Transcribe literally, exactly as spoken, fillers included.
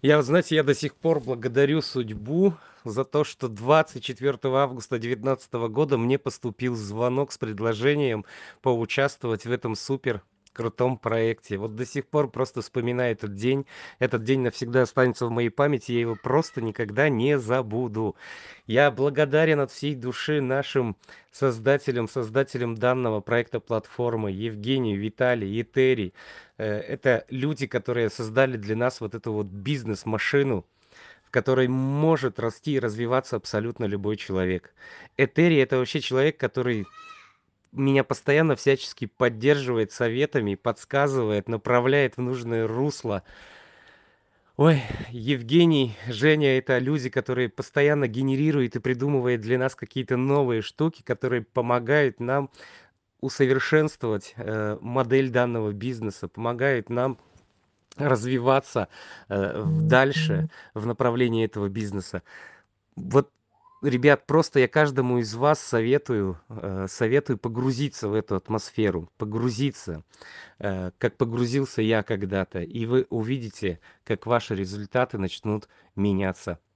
Я, вот знаете, я до сих пор благодарю судьбу за то, что двадцать четвёртого августа девятнадцатого года мне поступил звонок с предложением поучаствовать в этом супер крутом проекте. Вот до сих пор просто вспоминаю этот день. Этот день навсегда останется в моей памяти, я его просто никогда не забуду. Я благодарен от всей души нашим создателям, создателям данного проекта платформы, Евгению, Виталию, Этери. Э, Это люди, которые создали для нас вот эту вот бизнес-машину, в которой может расти и развиваться абсолютно любой человек. Этери — это вообще человек, который меня постоянно всячески поддерживает советами, подсказывает, направляет в нужное русло. Ой, Евгений, Женя — это люди, которые постоянно генерируют и придумывают для нас какие-то новые штуки, которые помогают нам усовершенствовать э, модель данного бизнеса, помогают нам развиваться э, в дальше в направлении этого бизнеса. Вот, ребят, просто я каждому из вас советую, э, советую погрузиться в эту атмосферу, погрузиться, э, как погрузился я когда-то, и вы увидите, как ваши результаты начнут меняться.